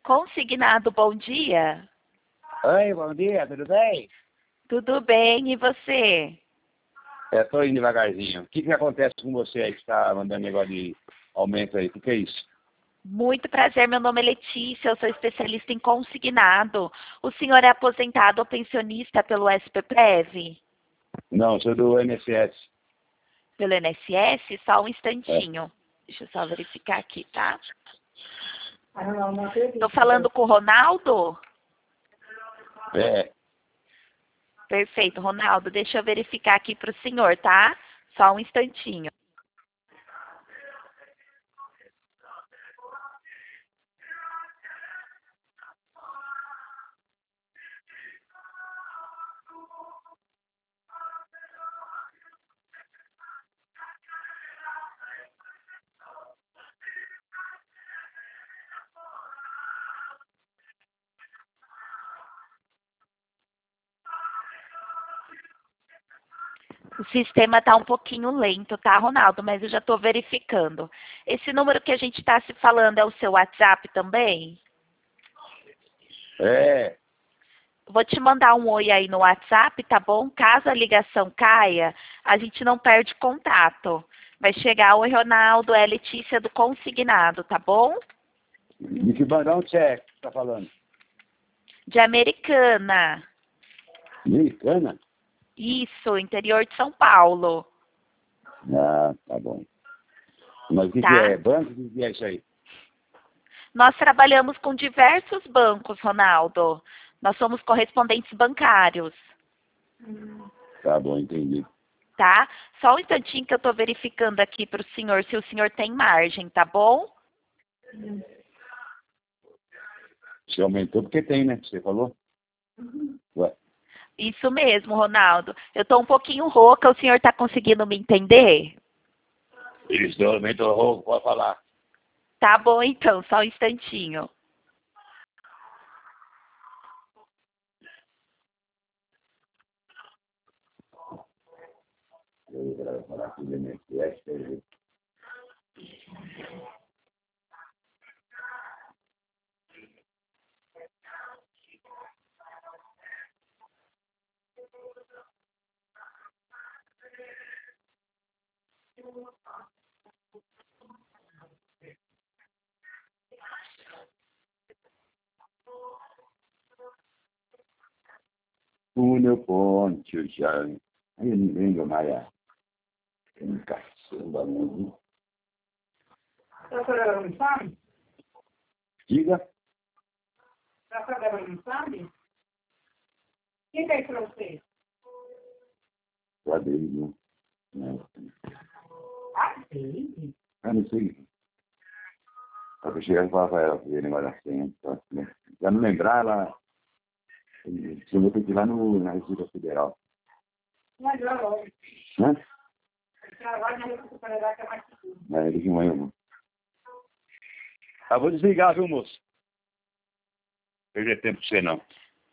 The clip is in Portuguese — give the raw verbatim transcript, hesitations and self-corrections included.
Consignado, bom dia. Oi, bom dia, tudo bem? Tudo bem, e você? Estou indo devagarzinho. O que, que acontece com você aí que está mandando negócio de aumento aí? O que, que é isso? Muito prazer, meu nome é Letícia, eu sou especialista em consignado. O senhor é aposentado ou pensionista pelo S P Prev? Não, sou do I N S S. Pelo I N S S? Só um É. instantinho. Deixa eu só verificar aqui, tá? não acredito. Estou falando com o Ronaldo? É. Perfeito, Ronaldo. Deixa eu verificar aqui para o senhor, tá? Só um instantinho. O sistema está um pouquinho lento, tá, Ronaldo? Mas eu já estou verificando. Esse número que a gente está se falando é o seu WhatsApp também? É. Vou te mandar um oi aí no WhatsApp, tá bom? Caso a ligação caia, a gente não perde contato. Vai chegar o Ronaldo, é a Letícia do Consignado, tá bom? De que bandão você é que está falando? De Americana. Americana? Isso, interior de São Paulo. Ah, tá bom. Mas o que, Tá. que é? Banco? O que, que é isso aí? Nós trabalhamos com diversos bancos, Ronaldo. Nós somos correspondentes bancários, Tá bom, entendi. tá? Só um instantinho que eu estou verificando aqui para o senhor se o senhor tem margem, tá bom? Você aumentou porque tem, né? Você falou? Ué. Isso mesmo, Ronaldo. Eu estou um pouquinho rouca, o senhor está conseguindo me entender? Isso, eu aumentou roubo, pode falar. Tá bom, então, só um instantinho. Eu vou falar com o I N S S, quer dizer. Túnel Ponte, já. Aí eu não lembro mais a. Caçamba, não. A não sabe? Diga. A senhora não sabe? Quem fez para você? Quadrilho. Não. Ah, sim. Eu não sei. Só que eu cheguei e falava para ela, ver negócio da senha. Só que, né? Já não lembrar, ela. Eu vou ter que ir lá no, na Receita Federal. Mas já logo. Né? Já vai na Receita Federal que é mais seguro. É, ele que manhã, mano. Ah, vou desligar, viu, moço? Perder tempo com você, não.